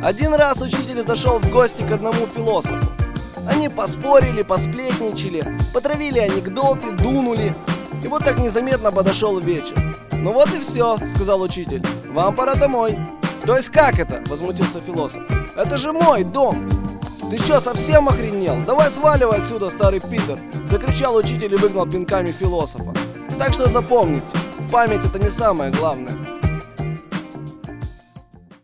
Один раз учитель зашел в гости к одному философу. Они поспорили, посплетничали, потравили анекдоты, дунули. И вот так незаметно подошел вечер. «Ну вот и все», — сказал учитель, — «вам пора домой». «То есть как это?» — возмутился философ. «Это же мой дом!» «Ты что, совсем охренел? Давай сваливай отсюда, старый Питер!» — закричал учитель и выгнал пинками философа. Так что запомните, память — это не самое главное.